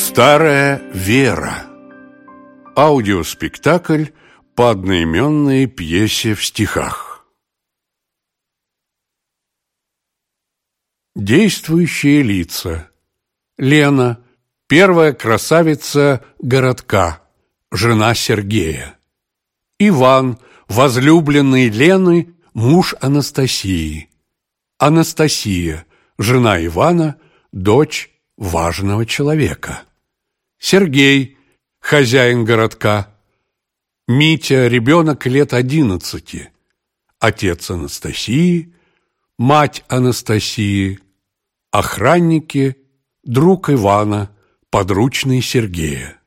Старая Вера. Аудиоспектакль по одноименной пьесе в стихах. Действующие лица. Лена, первая красавица городка, жена Сергея. Иван, возлюбленный Лены, муж Анастасии. Анастасия, жена Ивана, дочь важного человека. Сергей, хозяин городка. Митя, ребенок лет 11, отец Анастасии, мать Анастасии, охранники, друг Ивана, подручный Сергея.